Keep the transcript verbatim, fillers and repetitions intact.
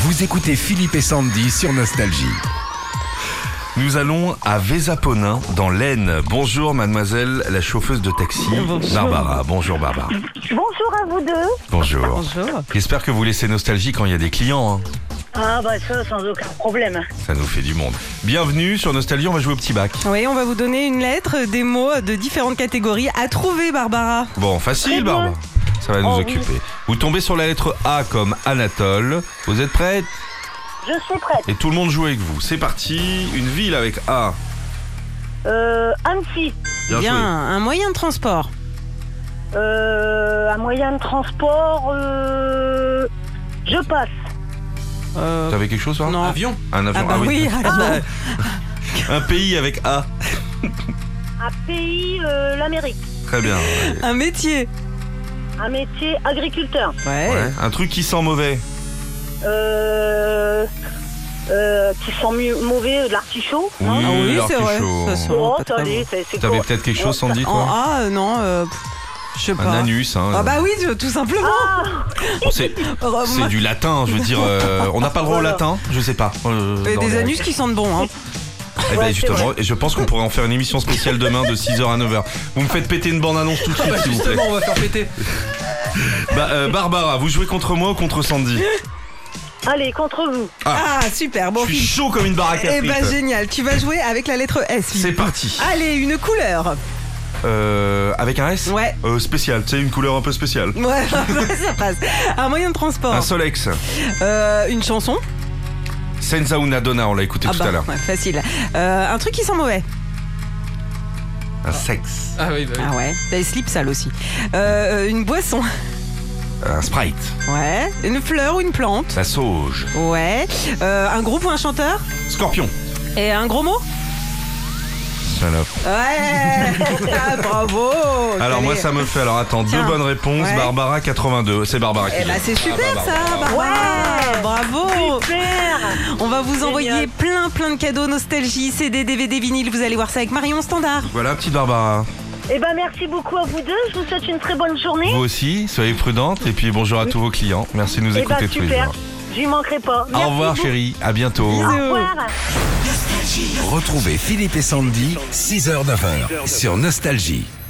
Vous écoutez Philippe et Sandy sur Nostalgie. Nous allons à Vézaponin, dans l'Aisne. Bonjour mademoiselle la chauffeuse de taxi, Bonjour. Barbara. Bonjour Barbara. Bonjour à vous deux. Bonjour. Bonjour. J'espère que vous laissez Nostalgie quand il y a des clients. Hein. Ah bah ça, sans aucun problème. Ça nous fait du monde. Bienvenue sur Nostalgie, on va jouer au petit bac. Oui, on va vous donner une lettre, des mots de différentes catégories à trouver, Barbara. Bon, facile Très bien. Barbara. Ça va nous Oh, occuper. oui. Vous tombez sur la lettre A comme Anatole. Vous êtes prête? Je suis prête. Et tout le monde joue avec vous. C'est parti. Une ville avec A. Euh, Annecy. Bien, Bien, joué. un moyen de transport. Euh, un moyen de transport. Euh, je passe. Euh, Vous avez quelque chose, hein? non. Avion. Un avion. Ah bah Ah oui, oui. alors. Un pays avec A. Un pays, euh, l'Amérique. Très bien. Un métier. Un métier, agriculteur. Ouais. Ouais. Un truc qui sent mauvais. Euh, euh, qui sent mieux, mauvais, de l'artichaut. Oui, non Ah oui, c'est vrai. l'artichaut. Ça sent Oh, pas très attendez, bon. c'est c'est T'avais quoi peut-être quelque chose, Sandy, En toi? A, euh, non, euh, pff, je sais pas. Un anus, hein. Ah bah oui, tout simplement. Ah, Bon, c'est Euh, c'est moi- du latin, je veux dire. euh, on n'a pas le droit au Voilà. latin? Je sais pas. euh, Et dans des les anus règles. qui sentent bon, hein. Eh ben Ouais, c'est justement, vrai. et je pense qu'on pourrait en faire une émission spéciale demain de six heures à neuf heures. Vous me faites péter une bande-annonce tout de suite, Bah s'il vous plaît. justement, on va faire péter. Bah, euh, Barbara, vous jouez contre moi ou contre Sandy? allez, contre vous. Ah, super. Bon, Je suis Philippe. chaud comme une baraque à Eh ben frites. génial, tu vas jouer avec la lettre S. C'est Philippe. parti. Allez, une couleur. Euh, avec un S? Ouais. Euh, spécial, tu sais, une couleur un peu spéciale. Ouais, ça passe. Un moyen de transport. Un Solex. Euh, une chanson. Senza una donna, on l'a écouté Ah tout bah, à l'heure. ouais, facile. Euh, un truc qui sent mauvais. Un sexe. Ah oui, bah oui. Ah ouais. T'as les slips sales aussi. Euh, une boisson. Un Sprite. Ouais. Une fleur ou une plante. La sauge. Ouais. Euh, un groupe ou un chanteur. Scorpion. Et un gros mot. Salope. Ouais. Ah, bravo. Alors moi Allez. ça me fait, alors attends, Tiens. deux bonnes réponses. Ouais. Barbara quatre-vingt-deux. C'est Barbara qui Eh bah gagne. c'est super Ah, bah, ça, Barbara. Barbara. Bravo. Super. On va vous Génial. envoyer plein plein de cadeaux nostalgie, C D, D V D, vinyle. Vous allez voir ça avec Marion Standard. Voilà, petite Barbara. Eh ben, merci beaucoup à vous deux. Je vous souhaite une très bonne journée. Vous aussi, soyez prudente et puis bonjour à tous vos clients. Merci de nous Eh écouter ben, tous les super. jours. J'y manquerai pas. Au Merci revoir beaucoup. chérie, à bientôt. Au revoir. Retrouvez Philippe et Sandy, six heures neuf heures sur Nostalgie.